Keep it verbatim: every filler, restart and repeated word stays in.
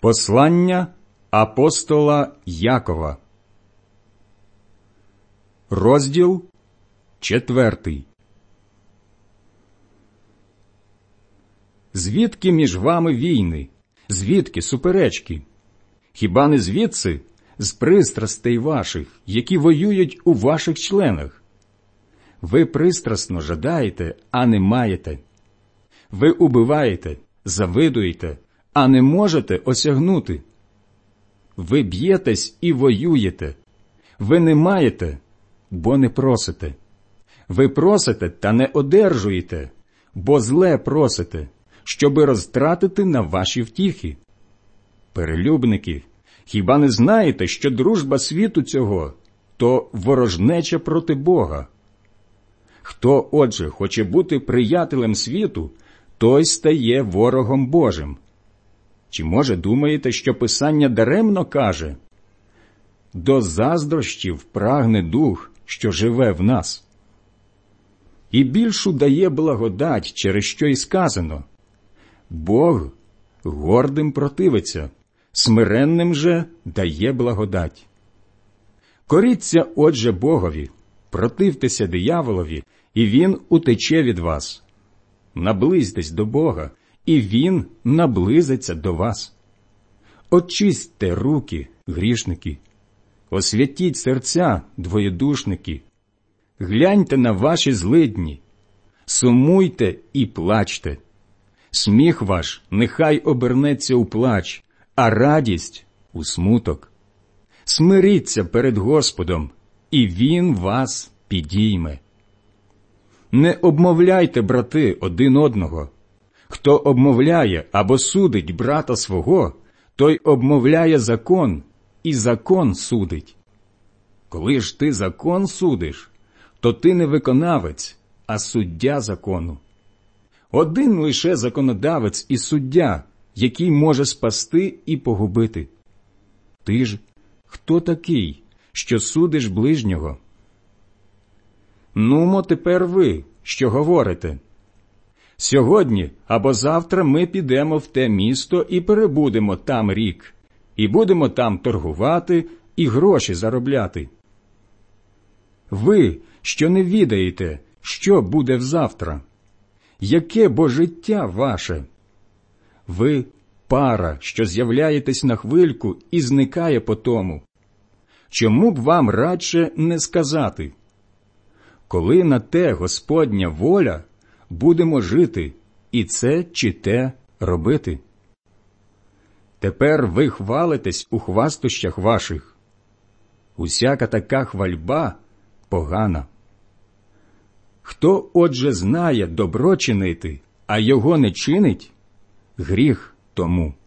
Послання апостола Якова. Розділ четвертий. Звідки між вами війни? Звідки суперечки? Хіба не звідси, з пристрастей ваших, які воюють у ваших членах? Ви пристрасно жадаєте, а не маєте. Ви убиваєте, завидуєте, а не можете осягнути. Ви б'єтесь і воюєте. Ви не маєте, бо не просите. Ви просите та не одержуєте, бо зле просите, щоби розтратити на ваші втіхи. Перелюбники, хіба не знаєте, що дружба світу цього – то ворожнеча проти Бога? Хто, отже, хоче бути приятелем світу, той стає ворогом Божим. Чи, може, думаєте, що Писання даремно каже: «До заздрощів прагне дух, що живе в нас». І більшу дає благодать, через що й сказано: «Бог гордим противиться, смиренним же дає благодать». Коріться, отже, Богові, противтеся дияволові, і він утече від вас. Наблизьтесь до Бога, і він наблизиться до вас. Очистьте руки, грішники, освятіть серця, двоєдушники. Гляньте на ваші злидні, сумуйте і плачте. Сміх ваш нехай обернеться у плач, а радість – у смуток. Смиріться перед Господом, і Він вас підійме. Не обмовляйте, брати, один одного. Хто обмовляє або судить брата свого, той обмовляє закон, і закон судить. Коли ж ти закон судиш, то ти не виконавець, а суддя закону. Один лише законодавець і суддя, який може спасти і погубити. Ти ж хто такий, що судиш ближнього? Нумо тепер ви, що говорите: «Сьогодні або завтра ми підемо в те місто і перебудемо там рік, і будемо там торгувати і гроші заробляти». Ви, що не відаєте, що буде взавтра? Яке бо життя ваше? Ви – пара, що з'являєтесь на хвильку і зникає потому. Чому б вам радше не сказати: «Коли на те Господня воля, будемо жити, і це чи те робити»? Тепер ви хвалитесь у хвастощах ваших. Усяка така хвальба погана. Хто, отже, знає добро чинити, а його не чинить, гріх тому.